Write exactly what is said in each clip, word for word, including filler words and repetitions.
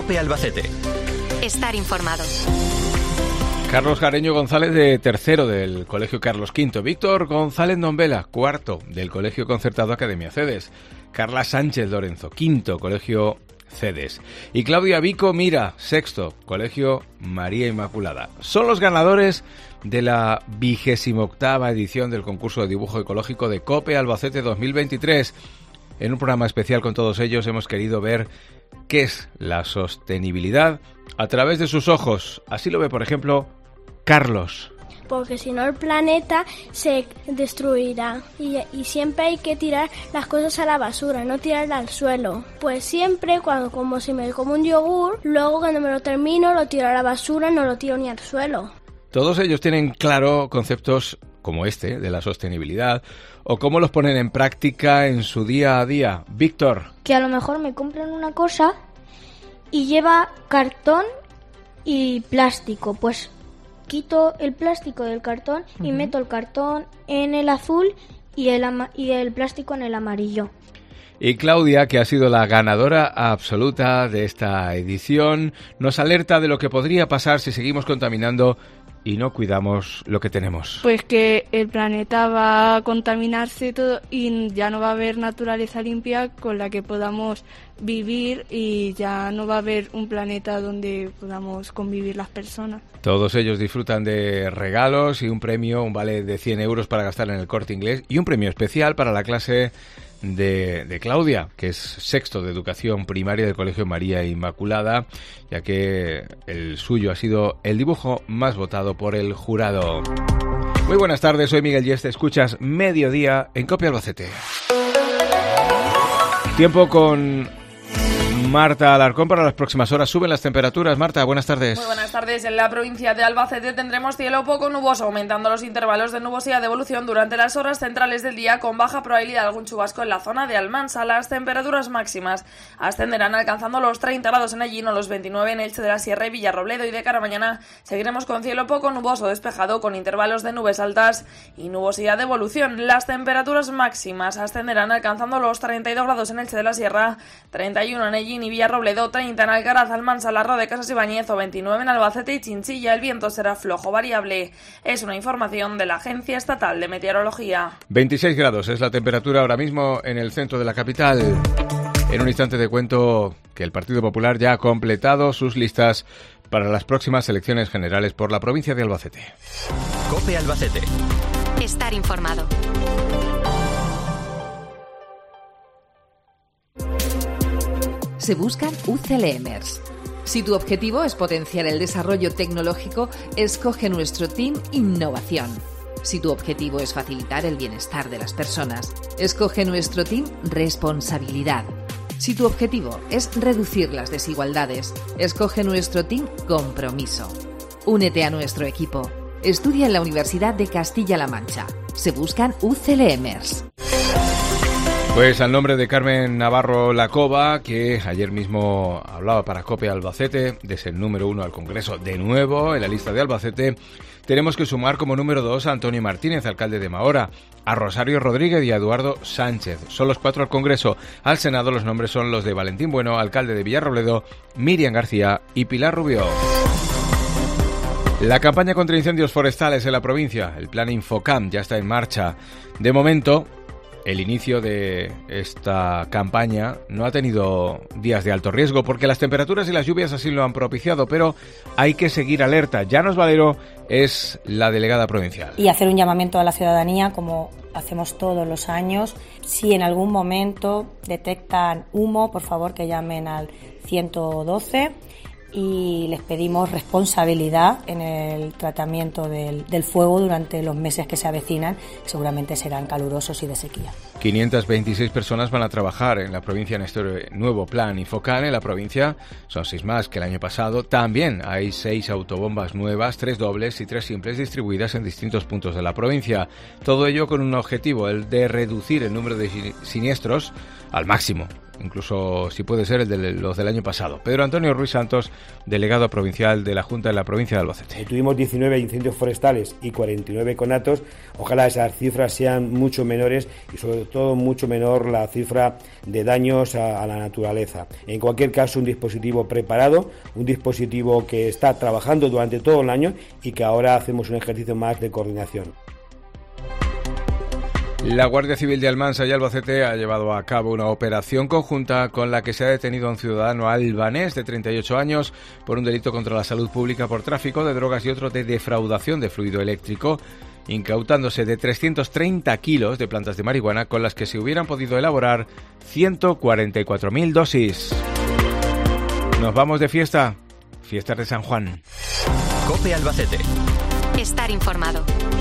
COPE Albacete. Estar informado. Carlos Jareño González, de tercero del Colegio Carlos quinto. Víctor González Nombela, cuarto del Colegio Concertado Academia Cedes. Carla Sánchez Lorenzo, quinto, Colegio Cedes. Y Claudia Vico Mira, sexto, Colegio María Inmaculada. Son los ganadores de la vigésima octava edición del concurso de dibujo ecológico de COPE Albacete dos mil veintitrés. En un programa especial con todos ellos hemos querido ver qué es la sostenibilidad a través de sus ojos. Así lo ve, por ejemplo, Carlos. Porque si no el planeta se destruirá y, y siempre hay que tirar las cosas a la basura, no tirarlas al suelo. Pues siempre, cuando como si me como un yogur, luego cuando me lo termino lo tiro a la basura, no lo tiro ni al suelo. Todos ellos tienen claro conceptos como este de la sostenibilidad o cómo los ponen en práctica en su día a día. Víctor. Que a lo mejor me compran una cosa y lleva cartón y plástico, pues quito el plástico del cartón y uh-huh. meto el cartón en el azul y el, ama- y el plástico en el amarillo. Y Claudia, que ha sido la ganadora absoluta de esta edición, nos alerta de lo que podría pasar si seguimos contaminando y no cuidamos lo que tenemos. Pues que el planeta va a contaminarse todo y ya no va a haber naturaleza limpia con la que podamos vivir y ya no va a haber un planeta donde podamos convivir las personas. Todos ellos disfrutan de regalos y un premio, un vale de cien euros para gastar en el Corte Inglés y un premio especial para la clase de, de Claudia, que es sexto de educación primaria del Colegio María Inmaculada, ya que el suyo ha sido el dibujo más votado por el jurado. Muy buenas tardes, soy Miguel Yeste, escuchas Mediodía en COPE Albacete. Tiempo con Marta Alarcón para las próximas horas. Suben las temperaturas. Marta, buenas tardes. Muy buenas tardes. En la provincia de Albacete tendremos cielo poco nuboso, aumentando los intervalos de nubosidad de evolución durante las horas centrales del día, con baja probabilidad de algún chubasco en la zona de Almansa. Las temperaturas máximas ascenderán alcanzando los treinta grados en Hellín o los veintinueve en Elche de la Sierra y Villarrobledo, y de cara a mañana seguiremos con cielo poco nuboso despejado, con intervalos de nubes altas y nubosidad de evolución. Las temperaturas máximas ascenderán alcanzando los treinta y dos grados en Elche de la Sierra, treinta y uno en Hellín y Villarrobledo, treinta en Alcaraz, Almansa, Larra de Casas Ibáñez o veintinueve en Albacete y Chinchilla. El viento será flojo variable. Es una información de la Agencia Estatal de Meteorología. veintiséis grados es la temperatura ahora mismo en el centro de la capital. En un instante te cuento que el Partido Popular ya ha completado sus listas para las próximas elecciones generales por la provincia de Albacete. COPE Albacete. Estar informado. Se buscan U C L M ers. Si tu objetivo es potenciar el desarrollo tecnológico, escoge nuestro Team Innovación. Si tu objetivo es facilitar el bienestar de las personas, escoge nuestro Team Responsabilidad. Si tu objetivo es reducir las desigualdades, escoge nuestro Team Compromiso. Únete a nuestro equipo. Estudia en la Universidad de Castilla-La Mancha. Se buscan U C L M ers. Pues al nombre de Carmen Navarro Lacova, que ayer mismo hablaba para COPE Albacete, de ser número uno al Congreso de nuevo en la lista de Albacete, tenemos que sumar como número dos a Antonio Martínez, alcalde de Mahora, a Rosario Rodríguez y a Eduardo Sánchez. Son los cuatro al Congreso. Al Senado los nombres son los de Valentín Bueno, alcalde de Villarrobledo, Miriam García y Pilar Rubio. La campaña contra incendios forestales en la provincia, el plan Infocam, ya está en marcha. De momento, el inicio de esta campaña no ha tenido días de alto riesgo porque las temperaturas y las lluvias así lo han propiciado, pero hay que seguir alerta. Llanos Valero es la delegada provincial. Y hacer un llamamiento a la ciudadanía, como hacemos todos los años. Si en algún momento detectan humo, por favor que llamen al ciento doce. Y les pedimos responsabilidad en el tratamiento del, del fuego durante los meses que se avecinan, que seguramente serán calurosos y de sequía. quinientas veintiséis personas van a trabajar en la provincia en este nuevo plan Infocan. En la provincia son seis más que el año pasado. También hay seis autobombas nuevas, tres dobles y tres simples distribuidas en distintos puntos de la provincia. Todo ello con un objetivo, el de reducir el número de siniestros al máximo incluso si puede ser el de los del año pasado. Pedro Antonio Ruiz Santos, delegado provincial de la Junta de la provincia de Albacete. Eh, tuvimos diecinueve incendios forestales y cuarenta y nueve conatos. Ojalá esas cifras sean mucho menores y sobre todo mucho menor la cifra de daños a, a la naturaleza. En cualquier caso, un dispositivo preparado, un dispositivo que está trabajando durante todo el año y que ahora hacemos un ejercicio más de coordinación. La Guardia Civil de Almansa y Albacete ha llevado a cabo una operación conjunta con la que se ha detenido a un ciudadano albanés de treinta y ocho años por un delito contra la salud pública por tráfico de drogas y otro de defraudación de fluido eléctrico, incautándose de trescientos treinta kilos de plantas de marihuana con las que se hubieran podido elaborar ciento cuarenta y cuatro mil dosis. Nos vamos de fiesta, fiestas de San Juan. COPE Albacete. Estar informado.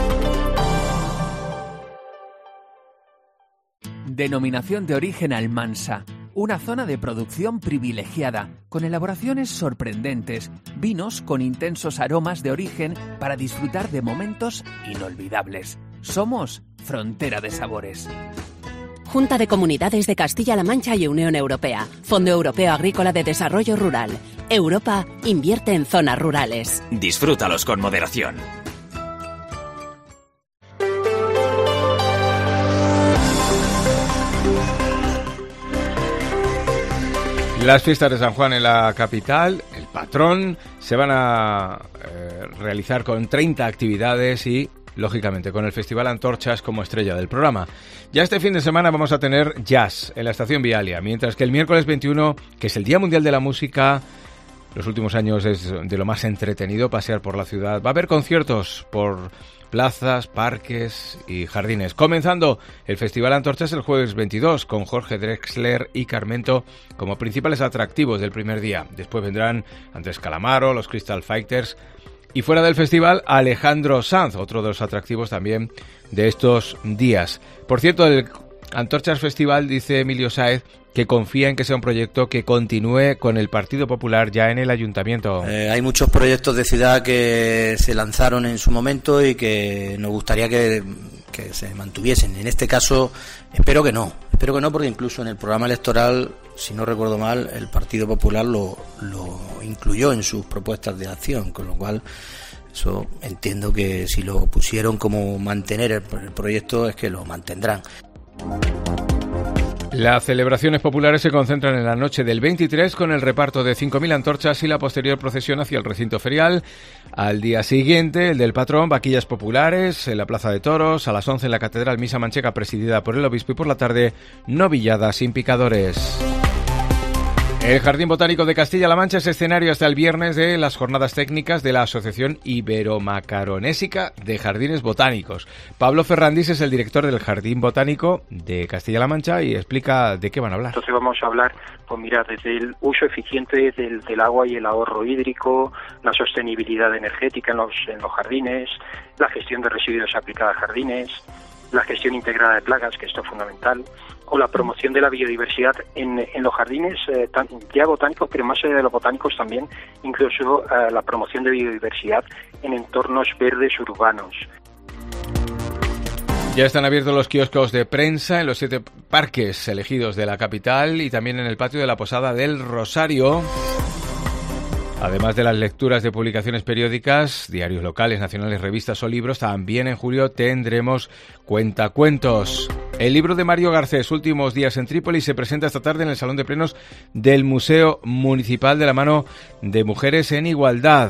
Denominación de origen Almansa, una zona de producción privilegiada, con elaboraciones sorprendentes, vinos con intensos aromas de origen para disfrutar de momentos inolvidables. Somos frontera de sabores. Junta de Comunidades de Castilla-La Mancha y Unión Europea. Fondo Europeo Agrícola de Desarrollo Rural. Europa invierte en zonas rurales. Disfrútalos con moderación. Las fiestas de San Juan en la capital, el patrón, se van a eh, realizar con treinta actividades y, lógicamente, con el Festival Antorchas como estrella del programa. Ya este fin de semana vamos a tener jazz en la Estación Vialia, mientras que el miércoles veintiuno, que es el Día Mundial de la Música, los últimos años es de lo más entretenido pasear por la ciudad. Va a haber conciertos por plazas, parques y jardines. Comenzando el Festival Antorchas el jueves veintidós con Jorge Drexler y Carmento como principales atractivos del primer día. Después vendrán Andrés Calamaro, los Crystal Fighters y fuera del festival Alejandro Sanz, otro de los atractivos también de estos días. Por cierto, el Antorchas Festival, dice Emilio Sáez, que confía en que sea un proyecto que continúe con el Partido Popular ya en el Ayuntamiento. Eh, hay muchos proyectos de ciudad que se lanzaron en su momento y que nos gustaría que, que se mantuviesen. En este caso, espero que no. Espero que no, porque incluso en el programa electoral, si no recuerdo mal, el Partido Popular lo, lo incluyó en sus propuestas de acción, con lo cual eso entiendo que si lo pusieron como mantener el, el proyecto es que lo mantendrán. Las celebraciones populares se concentran en la noche del veintitrés con el reparto de cinco mil antorchas y la posterior procesión hacia el recinto ferial. Al día siguiente, el del patrón, vaquillas populares en la Plaza de Toros, a las once en la Catedral Misa Mancheca presidida por el obispo y por la tarde, novilladas sin picadores. El Jardín Botánico de Castilla-La Mancha es escenario hasta el viernes de las jornadas técnicas de la Asociación Ibero-Macaronésica de Jardines Botánicos. Pablo Ferrandis es el director del Jardín Botánico de Castilla-La Mancha y explica de qué van a hablar. Entonces vamos a hablar, pues mira, desde el uso eficiente del, del agua y el ahorro hídrico, la sostenibilidad energética en los, en los jardines, la gestión de residuos aplicada a jardines, la gestión integrada de plagas, que esto es fundamental, o la promoción de la biodiversidad en, en los jardines eh, tan, ya botánicos, pero más allá de los botánicos también, incluso eh, la promoción de biodiversidad en entornos verdes urbanos. Ya están abiertos los kioscos de prensa en los siete parques elegidos de la capital y también en el patio de la Posada del Rosario. Además de las lecturas de publicaciones periódicas, diarios locales, nacionales, revistas o libros, también en julio tendremos cuentacuentos. El libro de Mario Garcés, Últimos días en Trípoli, se presenta esta tarde en el Salón de Plenos del Museo Municipal de la mano de Mujeres en Igualdad.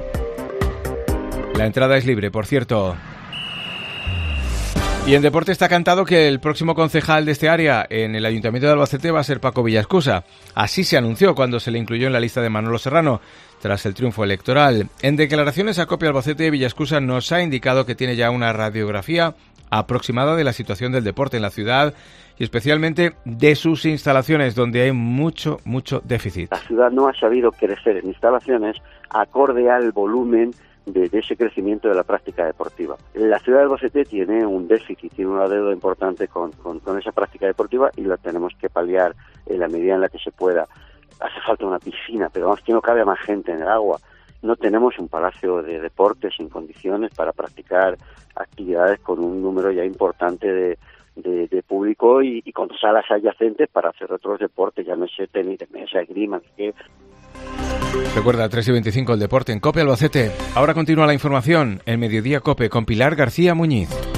La entrada es libre, por cierto. Y en deporte está cantado que el próximo concejal de este área en el Ayuntamiento de Albacete va a ser Paco Villascusa. Así se anunció cuando se le incluyó en la lista de Manolo Serrano, tras el triunfo electoral. En declaraciones a COPE Albacete, Villascusa nos ha indicado que tiene ya una radiografía aproximada de la situación del deporte en la ciudad y especialmente de sus instalaciones, donde hay mucho, mucho déficit. La ciudad no ha sabido crecer en instalaciones acorde al volumen De, de ese crecimiento de la práctica deportiva. La ciudad de Albacete tiene un déficit, tiene una deuda importante con, con, con esa práctica deportiva y la tenemos que paliar en la medida en la que se pueda. Hace falta una piscina, pero vamos, que no cabe más gente en el agua. No tenemos un palacio de deportes en condiciones para practicar actividades con un número ya importante de, de, de público y, y con salas adyacentes para hacer otros deportes, llámese tenis de mesa, esgrima, que Recuerda, tres y veinticinco el deporte en COPE Albacete. Ahora continúa la información en Mediodía COPE con Pilar García Muñiz.